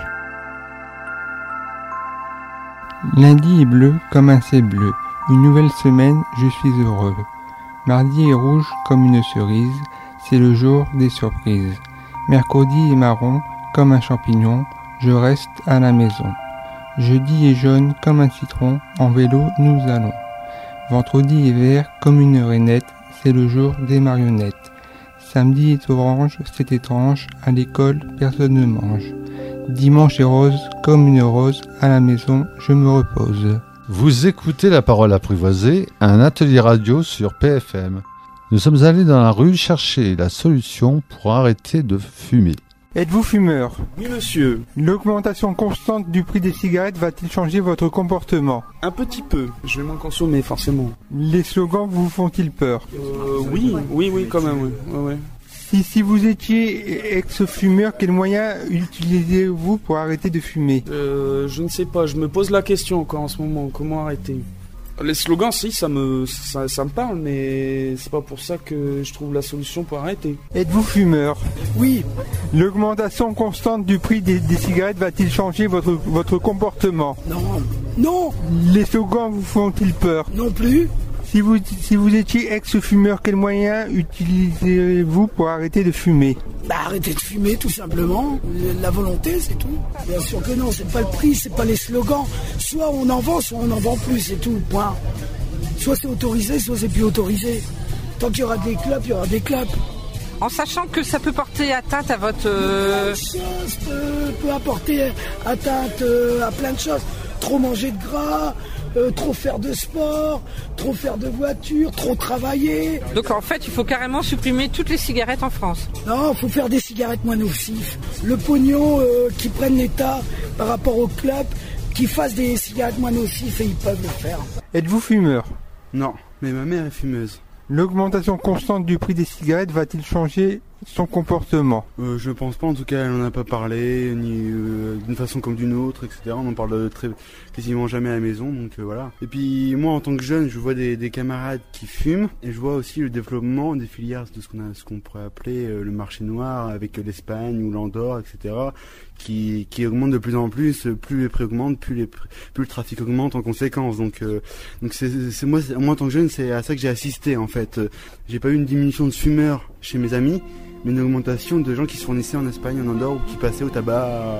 Lundi est bleu comme un ciel bleu. Une nouvelle semaine, je suis heureux. Mardi est rouge comme une cerise. C'est le jour des surprises. Mercredi est marron comme un champignon. Je reste à la maison. Jeudi est jaune comme un citron. En vélo, nous allons. Vendredi est vert comme une rainette. C'est le jour des marionnettes. Samedi est orange, c'est étrange. À l'école, personne ne mange. Dimanche est rose comme une rose. À la maison, je me repose. Vous écoutez La Parole Apprivoisée, un atelier radio sur PFM. Nous sommes allés dans la rue chercher la solution pour arrêter de fumer. Êtes-vous fumeur? Oui, monsieur. L'augmentation constante du prix des cigarettes va-t-il changer votre comportement? Un petit peu. Je vais m'en consommer, forcément. Les slogans vous font-ils peur? Oui, quand même, oui. Ouais. Si vous étiez ex-fumeur, quels moyens utilisez-vous pour arrêter de fumer? Je ne sais pas, je me pose la question encore en ce moment. Comment arrêter? Les slogans, si, ça me parle, mais c'est pas pour ça que je trouve la solution pour arrêter. Êtes-vous fumeur? Oui. L'augmentation constante du prix des cigarettes va-t-il changer votre comportement? Non. Les slogans vous font-ils peur? Non plus. Si vous étiez ex-fumeur, quels moyens utilisez-vous pour arrêter de fumer? Arrêter de fumer, tout simplement. La volonté, c'est tout. Bien sûr que non, c'est pas le prix, c'est pas les slogans. Soit on en vend, soit on n'en vend plus, c'est tout, point. Soit c'est autorisé, soit c'est plus autorisé. Tant qu'il y aura des clopes, il y aura des clopes. En sachant que ça peut porter atteinte à votre... Ça peut apporter atteinte à plein de choses. Trop manger de gras, trop faire de sport, trop faire de voiture, trop travailler. Donc en fait, il faut carrément supprimer toutes les cigarettes en France. Non, il faut faire des cigarettes moins nocives. Le pognon qui prenne l'État par rapport au club, qui fassent des cigarettes moins nocives et ils peuvent le faire. Êtes-vous fumeur? Non, mais ma mère est fumeuse. L'augmentation constante du prix des cigarettes va-t-il changer son comportement? Je pense pas, en tout cas elle n'en a pas parlé, ni d'une façon comme d'une autre, etc. On en parle quasiment jamais à la maison, donc voilà. Et puis moi en tant que jeune, je vois des camarades qui fument, et je vois aussi le développement des filières de ce qu'on pourrait appeler le marché noir, avec l'Espagne ou l'Andorre, etc. qui augmente de plus en plus, plus les prix augmentent, plus le trafic augmente en conséquence. Donc c'est moi en tant que jeune, c'est à ça que j'ai assisté en fait. J'ai pas eu une diminution de fumeurs chez mes amis, mais une augmentation de gens qui se fournissaient en Espagne, en Andorre, ou qui passaient au tabac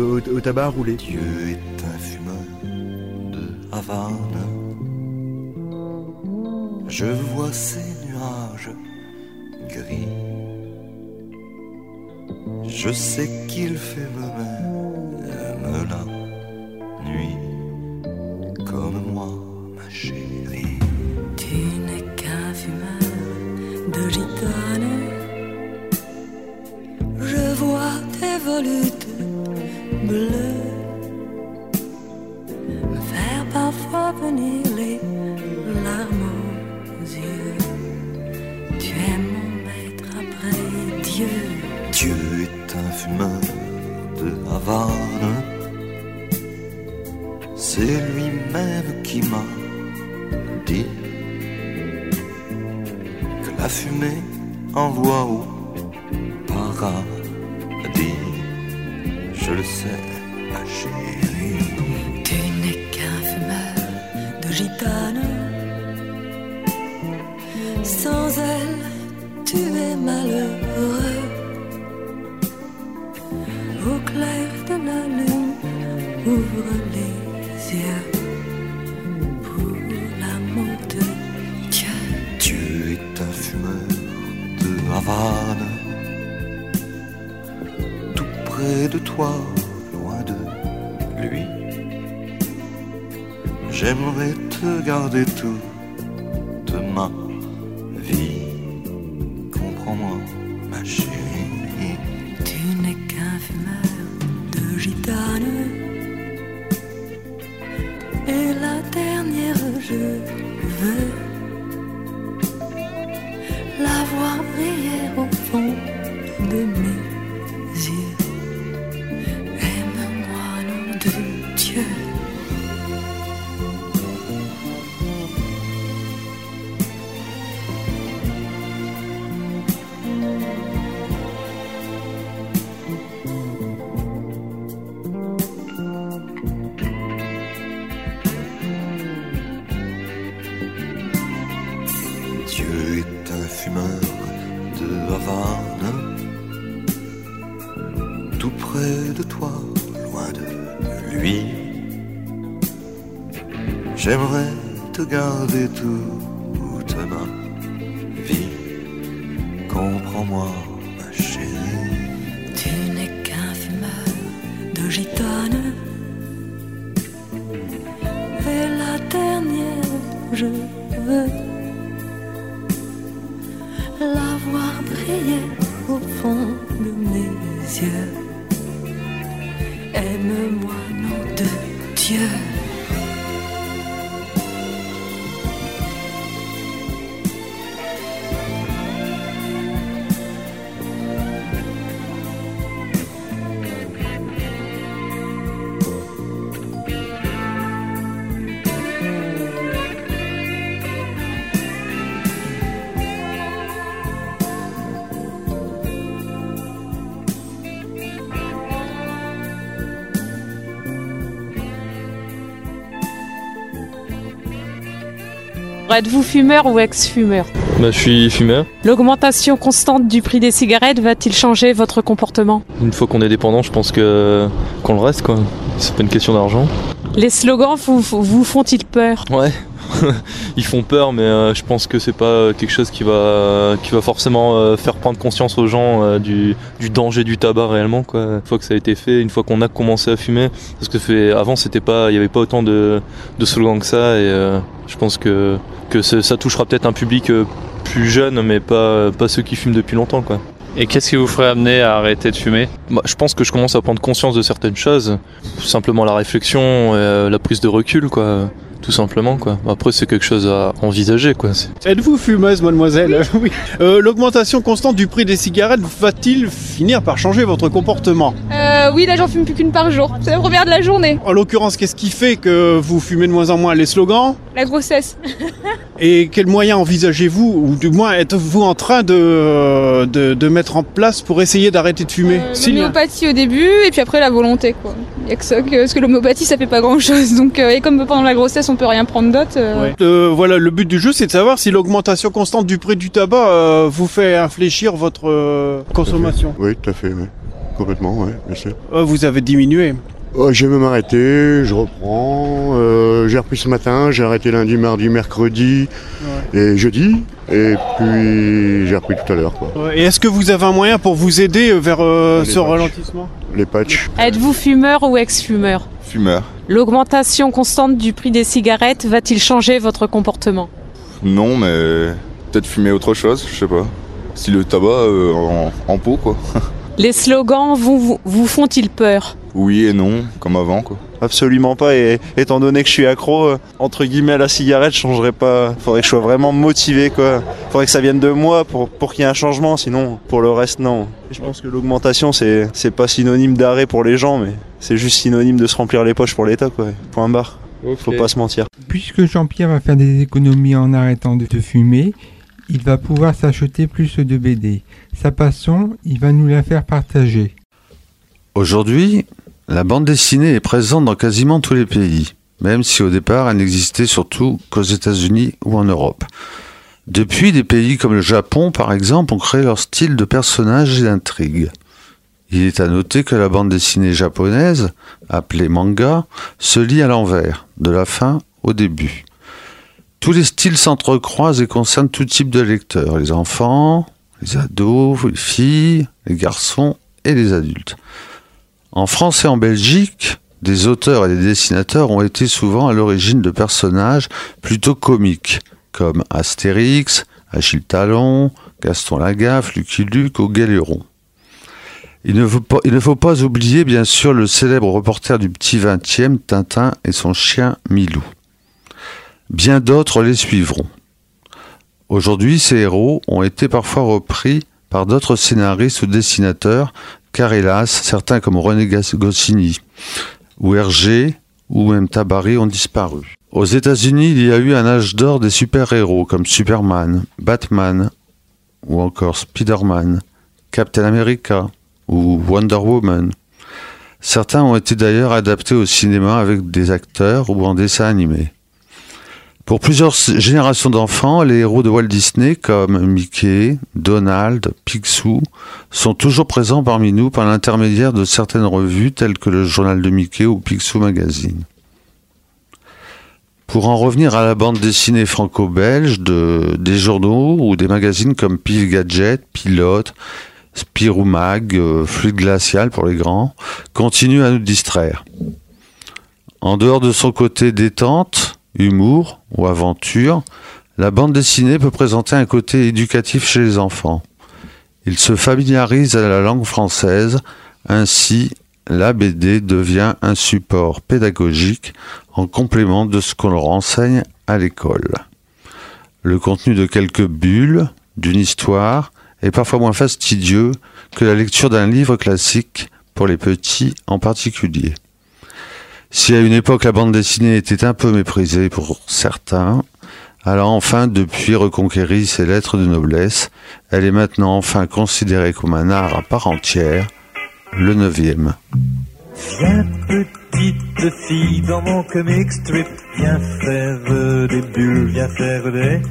à rouler. Dieu est un fumeur de Havane. Je vois ces nuages gris. Je sais qu'il fait me-même la nuit, comme moi, ma chérie. Tu n'es qu'un fumeur de gitane. Je vois tes volutes bleues me faire parfois venir les larmes aux yeux. Tu es mon maître après Dieu. Dieu est un fumeur de Havane. C'est lui-même qui m'a dit que la fumée envoie au paradis. Je le sais, ma chérie. Tu n'es qu'un fumeur de gitane. Sans elle, tu es malheureux. Au clair de la lune, ouvre les yeux pour l'amour de Dieu. Dieu est un fumeur de Havane. Tout près de toi, loin de lui. J'aimerais te garder toute ma vie. Comprends-moi, ma chérie. Tu n'es qu'un fumeur de gitane. Et la dernière, je veux la voir briller au fond de mes yeux. Aime-moi, nom de Dieu. puis j'aimerais te garder toute ma vie. Comprends-moi, ma chérie. Tu n'es qu'un fumeur de gitane. Et la dernière, je veux la voir briller au fond de mes yeux. Aime-moi, nom de Dieu. Êtes-vous fumeur ou ex-fumeur ? Je suis fumeur. L'augmentation constante du prix des cigarettes va-t-il changer votre comportement ? Une fois qu'on est dépendant, je pense qu'on le reste, quoi. C'est pas une question d'argent. Les slogans vous font-ils peur ? Ouais, ils font peur, mais je pense que c'est pas quelque chose qui va forcément faire prendre conscience aux gens du danger du tabac réellement, quoi. Une fois que ça a été fait, une fois qu'on a commencé à fumer, parce que avant il y avait pas autant de slogans que ça, et je pense que ça touchera peut-être un public plus jeune, mais pas ceux qui fument depuis longtemps, quoi. Et qu'est-ce qui vous ferait amener à arrêter de fumer ? Je pense que je commence à prendre conscience de certaines choses, simplement la réflexion, la prise de recul, quoi. Tout simplement, quoi. Après, c'est quelque chose à envisager, quoi. Êtes-vous fumeuse, mademoiselle ? Oui. L'augmentation constante du prix des cigarettes va-t-il finir par changer votre comportement ? Oui, là j'en fume plus qu'une par jour. C'est la première de la journée. En l'occurrence, qu'est-ce qui fait que vous fumez de moins en moins ? Les slogans ? La grossesse. Et quels moyens envisagez-vous, ou du moins êtes-vous en train de mettre en place pour essayer d'arrêter de fumer ? L'homéopathie au début, et puis après la volonté, quoi. Il y a que ça, parce que l'homéopathie ça fait pas grand-chose. Donc, et comme pendant la grossesse on peut rien prendre d'autre. Voilà, le but du jeu c'est de savoir si l'augmentation constante du prix du tabac vous fait infléchir votre consommation. Oui, tout à fait, oui. Complètement, oui, bien sûr. Vous avez diminué ? J'ai même arrêté, je reprends. J'ai repris ce matin, j'ai arrêté lundi, mardi, mercredi et jeudi. Et puis j'ai repris tout à l'heure, quoi. Et est-ce que vous avez un moyen pour vous aider vers ce ralentissement ? Les patchs. Êtes-vous fumeur ou ex-fumeur ? Fumeur. L'augmentation constante du prix des cigarettes va-t-il changer votre comportement ? Non, mais peut-être fumer autre chose, je sais pas. Si le tabac en pot, quoi. Les slogans vous font-ils peur ? Oui et non, comme avant, quoi. Absolument pas, et étant donné que je suis accro, entre guillemets, à la cigarette, je changerais pas. Faudrait que je sois vraiment motivé, quoi. Faudrait que ça vienne de moi pour qu'il y ait un changement, sinon, pour le reste, non. Et je pense que l'augmentation, c'est pas synonyme d'arrêt pour les gens, mais c'est juste synonyme de se remplir les poches pour l'État, quoi. Point barre. Okay. Faut pas se mentir. Puisque Jean-Pierre va faire des économies en arrêtant de fumer, il va pouvoir s'acheter plus de BD. Sa passion, il va nous la faire partager. Aujourd'hui, la bande dessinée est présente dans quasiment tous les pays, même si au départ elle n'existait surtout qu'aux États-Unis ou en Europe. Depuis, des pays comme le Japon, par exemple, ont créé leur style de personnages et d'intrigues. Il est à noter que la bande dessinée japonaise, appelée manga, se lit à l'envers, de la fin au début. Tous les styles s'entrecroisent et concernent tout type de lecteurs, les enfants, les ados, les filles, les garçons et les adultes. En France et en Belgique, des auteurs et des dessinateurs ont été souvent à l'origine de personnages plutôt comiques, comme Astérix, Achille Talon, Gaston Lagaffe, Lucky Luke ou Galéron. Il ne faut pas oublier bien sûr le célèbre reporter du petit 20e, Tintin et son chien Milou. Bien d'autres les suivront. Aujourd'hui, ces héros ont été parfois repris par d'autres scénaristes ou dessinateurs, car hélas, certains comme René Goscinny ou Hergé ou même Tabary ont disparu. Aux États-Unis, il y a eu un âge d'or des super-héros comme Superman, Batman ou encore Spider-Man, Captain America ou Wonder Woman. Certains ont été d'ailleurs adaptés au cinéma avec des acteurs ou en dessin animé. Pour plusieurs générations d'enfants, les héros de Walt Disney comme Mickey, Donald, Picsou sont toujours présents parmi nous par l'intermédiaire de certaines revues telles que le journal de Mickey ou Picsou Magazine. Pour en revenir à la bande dessinée franco-belge, des journaux ou des magazines comme Pif Gadget, Pilote, Spirou Mag, Fluide Glacial pour les grands, continuent à nous distraire. En dehors de son côté détente, humour ou aventure, la bande dessinée peut présenter un côté éducatif chez les enfants. Ils se familiarisent à la langue française, ainsi la BD devient un support pédagogique en complément de ce qu'on leur enseigne à l'école. Le contenu de quelques bulles, d'une histoire, est parfois moins fastidieux que la lecture d'un livre classique pour les petits en particulier. Si à une époque la bande dessinée était un peu méprisée pour certains, elle a enfin depuis reconquéri ses lettres de noblesse. Elle est maintenant enfin considérée comme un art à part entière, le 9e. Viens petite fille dans mon comic strip, viens faire des bulles, viens faire des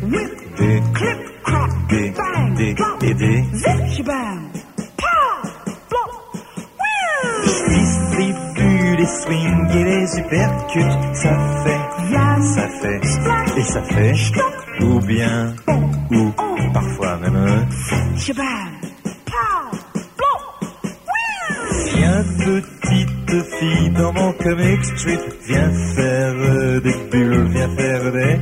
les swings et les uppercuts, ça fait, et ça fait, ou bien, ou parfois même. Viens petite fille dans mon comic strip, viens faire des bulles, viens faire des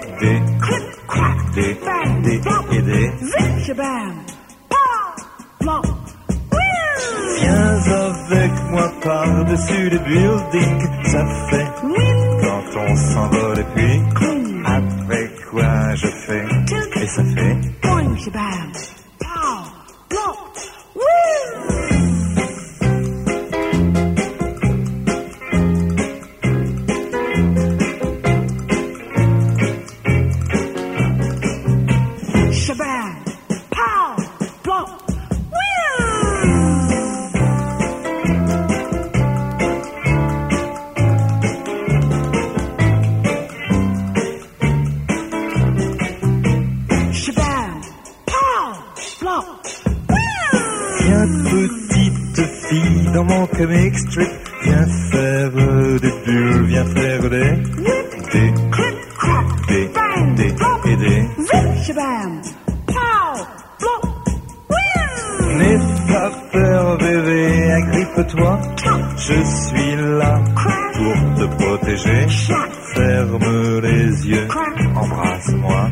Viens avec moi par-dessus les buildings, ça fait quand on s'envole et puis après quoi je fais, et ça fait dans mon comic strip, viens faire des bulles, viens faire des N'aie pas peur bébé, agrippe-toi, je suis là pour te protéger. Ferme les yeux, embrasse-moi.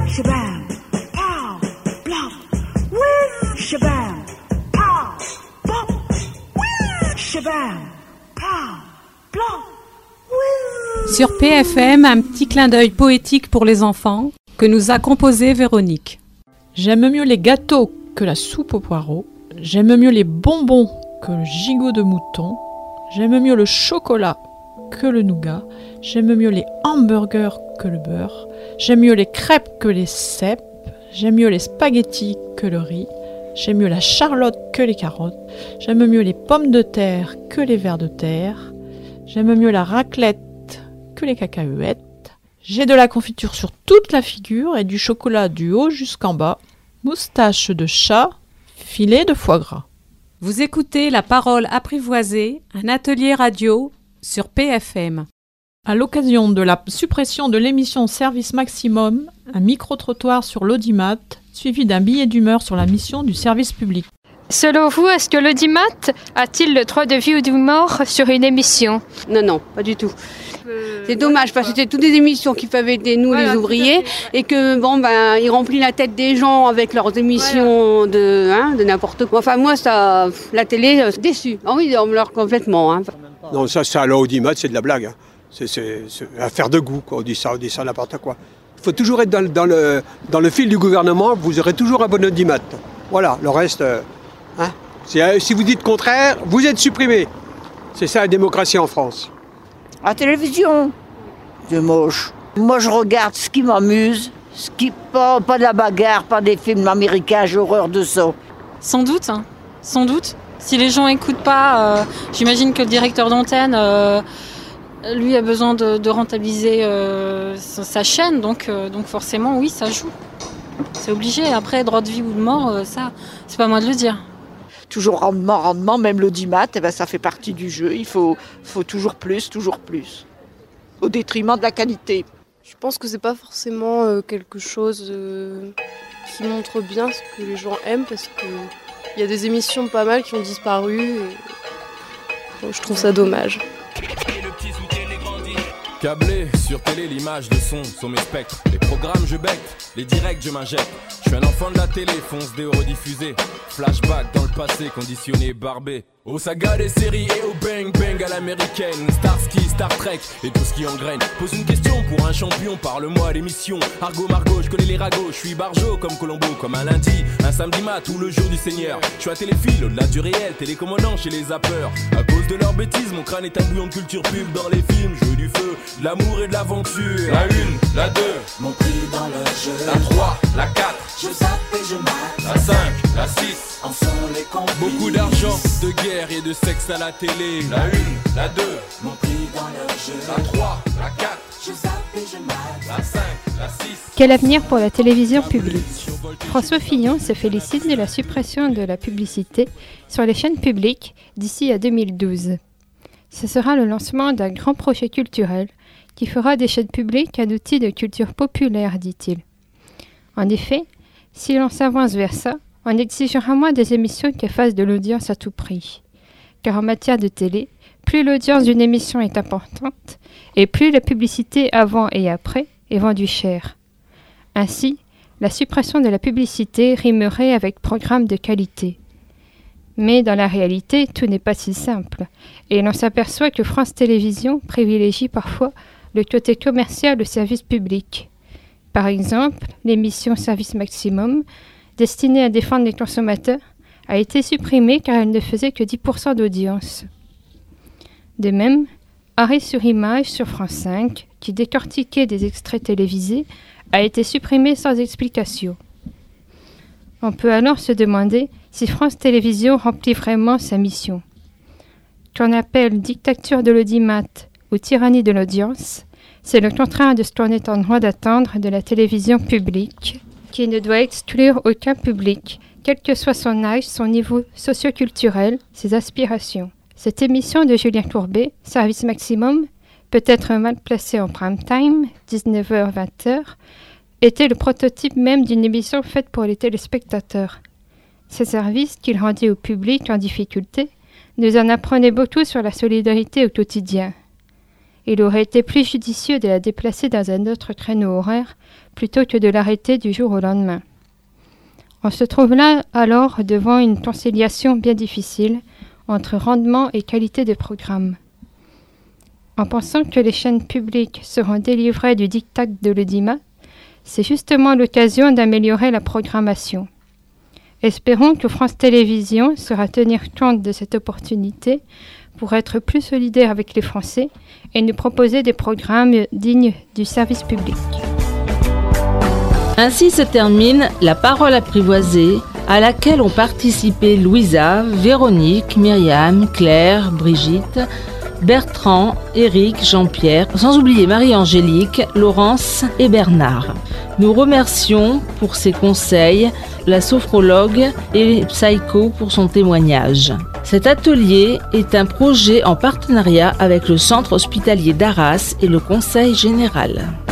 Sur PFM, un petit clin d'œil poétique pour les enfants que nous a composé Véronique. J'aime mieux les gâteaux que la soupe aux poireaux. J'aime mieux les bonbons que le gigot de mouton. J'aime mieux le chocolat que le nougat. J'aime mieux les hamburgers que le beurre. J'aime mieux les crêpes que les cèpes. J'aime mieux les spaghettis que le riz. J'aime mieux la charlotte que les carottes. J'aime mieux les pommes de terre que les vers de terre. J'aime mieux la raclette que les cacahuètes. J'ai de la confiture sur toute la figure et du chocolat du haut jusqu'en bas. Moustache de chat, filet de foie gras. Vous écoutez La Parole Apprivoisée, un atelier radio sur PFM. À l'occasion de la suppression de l'émission Service Maximum, un micro-trottoir sur l'audimat, suivi d'un billet d'humeur sur la mission du service public. Selon vous, est-ce que l'audimat a-t-il le droit de vie ou de mort sur une émission ? Non, pas du tout. C'est dommage parce que c'est toutes des émissions qui peuvent aider nous les ouvriers et que ils remplissent la tête des gens avec leurs émissions de n'importe quoi. Enfin moi la télé déçue. Ah oui, on me leurre complètement. Non, ça à l'audimat, c'est de la blague. C'est affaire de goût, quoi. On dit ça n'importe quoi. Il faut toujours être dans le fil du gouvernement, vous aurez toujours un bon audimat. Voilà, le reste, si vous dites le contraire, vous êtes supprimé. C'est ça la démocratie en France. La télévision, c'est moche. Moi, je regarde ce qui m'amuse, pas de la bagarre, pas des films américains, j'ai horreur de ça. Sans doute. Si les gens n'écoutent pas, j'imagine que le directeur d'antenne Lui a besoin de rentabiliser sa chaîne, donc forcément, oui, ça joue. C'est obligé. Après, droit de vie ou de mort, ça, c'est pas moi de le dire. Toujours rendement, même l'audimat, ça fait partie du jeu. Il faut toujours plus, au détriment de la qualité. Je pense que c'est pas forcément quelque chose qui montre bien ce que les gens aiment, parce qu'il y a des émissions pas mal qui ont disparu et je trouve ça dommage. Câblé sur télé, l'image, le son sont mes spectres. Les programmes je becque, les directs je m'injecte. Je suis un enfant de la télé, fonce des rediffusés. Flashback dans le passé, conditionné, barbé. Aux sagas des séries et au bang bang à l'américaine. Starsky, Star Trek et tout ce qui engraine. Pose une question pour un champion, parle-moi à l'émission. Argot Margot, je connais les ragots. Je suis barjo comme Colombo, comme un lundi, un samedi mat ou le jour du Seigneur. Je suis à téléphile, au-delà du réel, télécommandant chez les zappeurs. À cause de leurs bêtises, mon crâne est un bouillon de culture pub. Dans les films, jeu du feu, de l'amour et de l'aventure. La 1, la 2, mon prix dans le jeu. La 3, la 4, je zappe et je mate. La 5, la 6, en sont les complices. Beaucoup d'argent, de guerre et de sexe à la télé. La 1, la 2, mon prix dans le jeu. La 3, la 4, je zappe et je mate. La 5, la 6. Quel avenir pour la télévision publique? François Fillon se félicite de la suppression de la publicité sur les chaînes publiques d'ici à 2012. Ce sera le lancement d'un grand projet culturel qui fera des chaînes publiques un outil de culture populaire, dit-il. En effet, si l'on s'avance vers ça, on exigera moins des émissions qui fassent de l'audience à tout prix. Car en matière de télé, plus l'audience d'une émission est importante, et plus la publicité avant et après est vendue cher. Ainsi, la suppression de la publicité rimerait avec programme de qualité. Mais dans la réalité, tout n'est pas si simple, et l'on s'aperçoit que France Télévisions privilégie parfois le côté commercial au service public. Par exemple, l'émission Service Maximum, destinée à défendre les consommateurs, a été supprimée car elle ne faisait que 10% d'audience. De même, Arrêt sur image sur France 5, qui décortiquait des extraits télévisés, a été supprimé sans explication. On peut alors se demander si France Télévisions remplit vraiment sa mission. Qu'on appelle dictature de l'audimat ou tyrannie de l'audience, c'est le contraire de ce qu'on est en droit d'attendre de la télévision publique, qui ne doit exclure aucun public, quel que soit son âge, son niveau socioculturel, ses aspirations. Cette émission de Julien Courbet, Service Maximum, peut-être mal placée en prime time, 19h-20h, était le prototype même d'une émission faite pour les téléspectateurs. Ce service qu'il rendait au public en difficulté nous en apprenait beaucoup sur la solidarité au quotidien. Il aurait été plus judicieux de la déplacer dans un autre créneau horaire plutôt que de l'arrêter du jour au lendemain. On se trouve là alors devant une conciliation bien difficile entre rendement et qualité de programme. En pensant que les chaînes publiques seront délivrées du diktat de l'audimat, c'est justement l'occasion d'améliorer la programmation. Espérons que France Télévisions saura tenir compte de cette opportunité pour être plus solidaire avec les Français et nous proposer des programmes dignes du service public. Ainsi se termine La Parole apprivoisée, à laquelle ont participé Louisa, Véronique, Myriam, Claire, Brigitte, Bertrand, Éric, Jean-Pierre, sans oublier Marie-Angélique, Laurence et Bernard. Nous remercions pour ses conseils la sophrologue et Psycho pour son témoignage. Cet atelier est un projet en partenariat avec le Centre hospitalier d'Arras et le Conseil général.